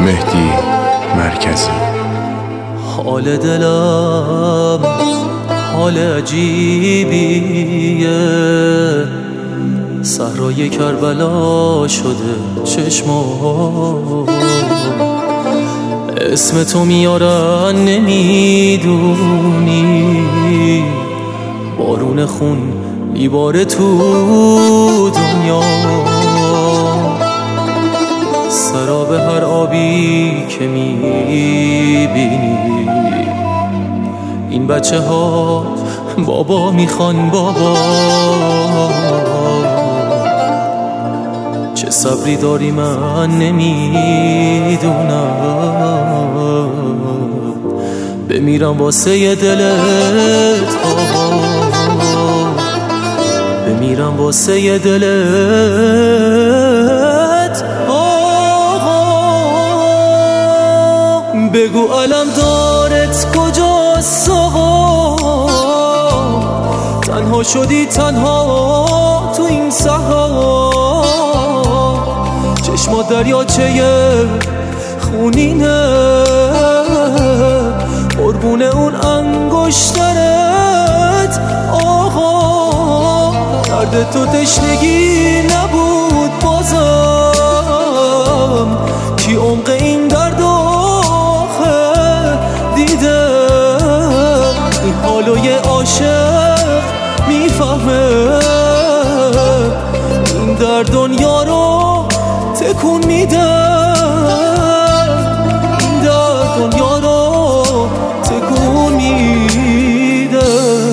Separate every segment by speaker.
Speaker 1: مهدی مرکزی.
Speaker 2: حال دلم حال عجیبیه، صحرای کربلا شده چشمام، اسم تو میارن نمیدونی، بارون خون میباره تو دنیا، سراب هر آبی که میبینی، این بچه ها بابا میخوان بابا، چه صبری داری من نمیدونم، بمیرم واسه دلت بمیرم واسه دلت بگو علم دارت کجاست آقا، تنها شدی تنها تو این صحرا، چشمات دریاچه خونینه، قربون اون انگشترت آقا، درد تو تشنگی نبود بازم، کی عمق این درد آخه دیده، این حالو یه عاشق میفهمه، این در دنیا رو تکون میده، این در دنیا رو تکون میده.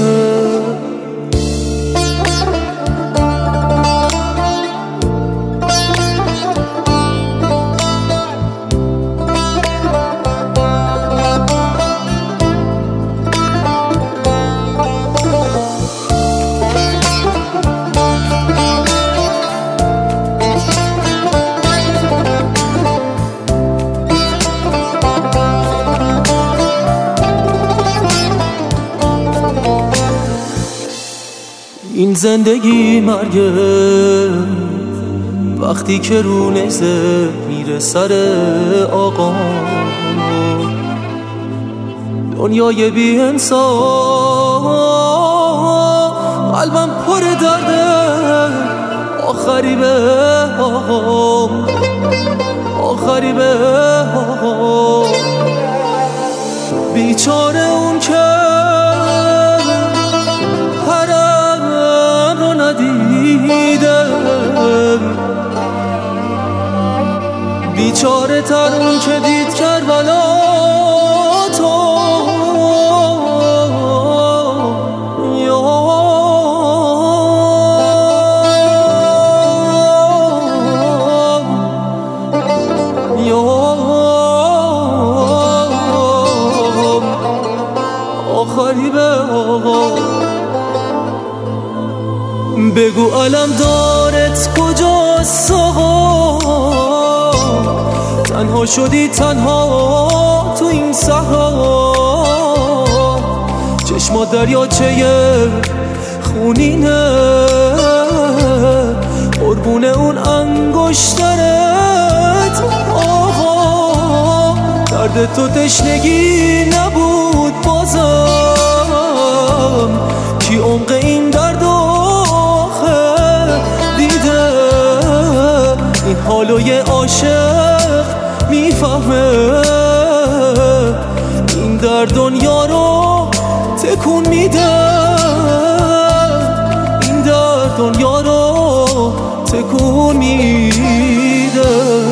Speaker 2: این زندگی مرگه، وقتی که رو نیزه میره سر آقا، دنیای بی انصاف، قلبم پر درده، آخری به آقا، آخری به آقا، بیچاره اون که بیچاره تر اون که دید کربلا تو، آخری به آقا، بگو علم دارت کجاست آقا، تنها شدی تنها تو این صحرا، چشمات دریاچه خونینه، قربون اون انگشترت آقا، درد تو تشنگی نبود بازم، کی عمق این درد آخه دیده، این حالو یه عاشق میفهمه، این در دنیا رو تکون میده، این در دنیا رو تکون میده.